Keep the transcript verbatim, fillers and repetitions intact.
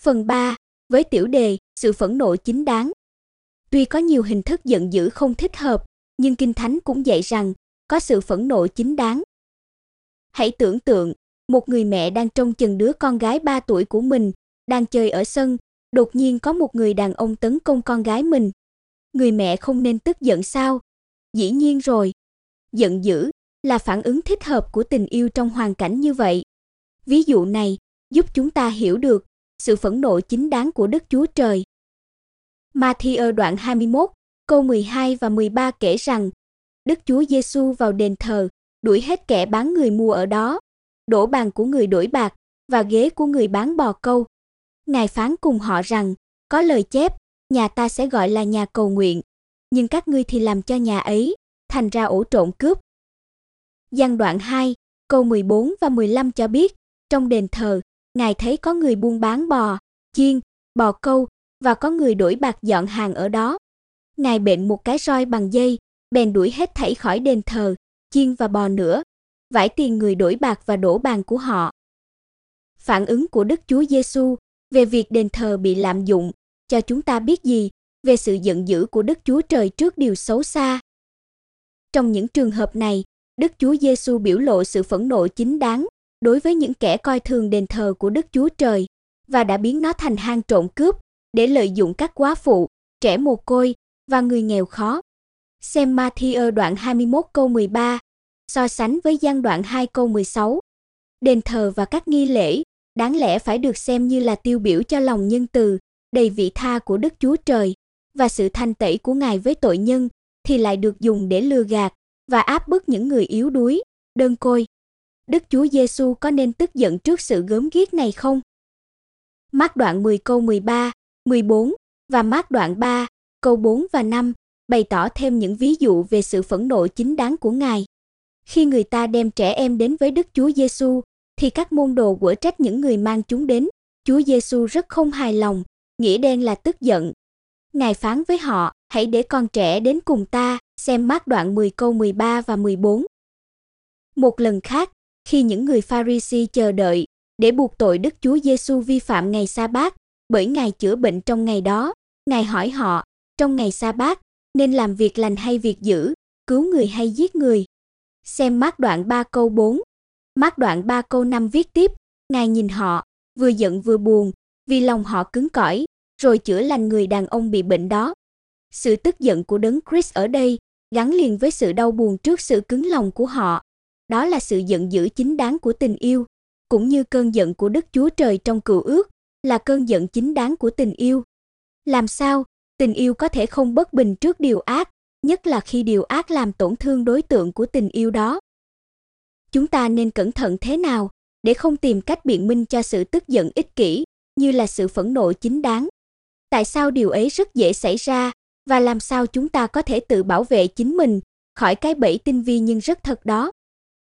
Phần ba, với tiểu đề, sự phẫn nộ chính đáng. Tuy có nhiều hình thức giận dữ không thích hợp, nhưng Kinh Thánh cũng dạy rằng, có sự phẫn nộ chính đáng. Hãy tưởng tượng, một người mẹ đang trông chừng đứa con gái ba tuổi của mình, đang chơi ở sân, đột nhiên có một người đàn ông tấn công con gái mình. Người mẹ không nên tức giận sao? Dĩ nhiên rồi. Giận dữ là phản ứng thích hợp của tình yêu trong hoàn cảnh như vậy. Ví dụ này giúp chúng ta hiểu được sự phẫn nộ chính đáng của Đức Chúa Trời. Ma-thi-ơ đoạn hai mươi mốt, câu mười hai và mười ba kể rằng, Đức Chúa Giêsu vào đền thờ, đuổi hết kẻ bán người mua ở đó, đổ bàn của người đổi bạc và ghế của người bán bò câu. Ngài phán cùng họ rằng, có lời chép, nhà ta sẽ gọi là nhà cầu nguyện, nhưng các ngươi thì làm cho nhà ấy thành ra ổ trộm cướp. Giăng đoạn hai, câu mười bốn và mười lăm cho biết, trong đền thờ, Ngài thấy có người buôn bán bò, chiên, bò câu và có người đổi bạc dọn hàng ở đó. Ngài bệnh một cái roi bằng dây, bèn đuổi hết thảy khỏi đền thờ, chiên và bò nữa, vải tiền người đổi bạc và đổ bàn của họ. Phản ứng của Đức Chúa Giêsu về việc đền thờ bị lạm dụng cho chúng ta biết gì về sự giận dữ của Đức Chúa Trời trước điều xấu xa. Trong những trường hợp này, Đức Chúa Giêsu biểu lộ sự phẫn nộ chính đáng đối với những kẻ coi thường đền thờ của Đức Chúa Trời và đã biến nó thành hang trộm cướp để lợi dụng các góa phụ, trẻ mồ côi và người nghèo khó. Xem Ma-thi-ơ đoạn hai mươi mốt câu mười ba, so sánh với Giăng đoạn hai câu mười sáu. Đền thờ và các nghi lễ đáng lẽ phải được xem như là tiêu biểu cho lòng nhân từ, đầy vị tha của Đức Chúa Trời và sự thanh tẩy của Ngài với tội nhân thì lại được dùng để lừa gạt và áp bức những người yếu đuối, đơn côi. Đức Chúa Giêsu có nên tức giận trước sự gớm ghiếc này không? Mác đoạn mười câu mười ba, mười bốn và Mác đoạn ba, câu bốn và năm bày tỏ thêm những ví dụ về sự phẫn nộ chính đáng của Ngài. Khi người ta đem trẻ em đến với Đức Chúa Giêsu, thì các môn đồ quở trách những người mang chúng đến. Chúa Giêsu rất không hài lòng, nghĩa đen là tức giận. Ngài phán với họ, hãy để con trẻ đến cùng ta, xem Mác đoạn mười câu mười ba và mười bốn. Một lần khác, khi những người Pha-ri-si chờ đợi để buộc tội Đức Chúa Giêsu vi phạm ngày Sa-bát, bởi Ngài chữa bệnh trong ngày đó, Ngài hỏi họ, trong ngày Sa-bát, nên làm việc lành hay việc dữ, cứu người hay giết người? Xem Mác đoạn ba câu bốn. Mác đoạn ba câu năm viết tiếp, Ngài nhìn họ, vừa giận vừa buồn, vì lòng họ cứng cỏi, rồi chữa lành người đàn ông bị bệnh đó. Sự tức giận của Đấng Christ ở đây gắn liền với sự đau buồn trước sự cứng lòng của họ. Đó là sự giận dữ chính đáng của tình yêu, cũng như cơn giận của Đức Chúa Trời trong Cựu Ước là cơn giận chính đáng của tình yêu. Làm sao tình yêu có thể không bất bình trước điều ác, nhất là khi điều ác làm tổn thương đối tượng của tình yêu đó? Chúng ta nên cẩn thận thế nào để không tìm cách biện minh cho sự tức giận ích kỷ như là sự phẫn nộ chính đáng? Tại sao điều ấy rất dễ xảy ra và làm sao chúng ta có thể tự bảo vệ chính mình khỏi cái bẫy tinh vi nhưng rất thật đó?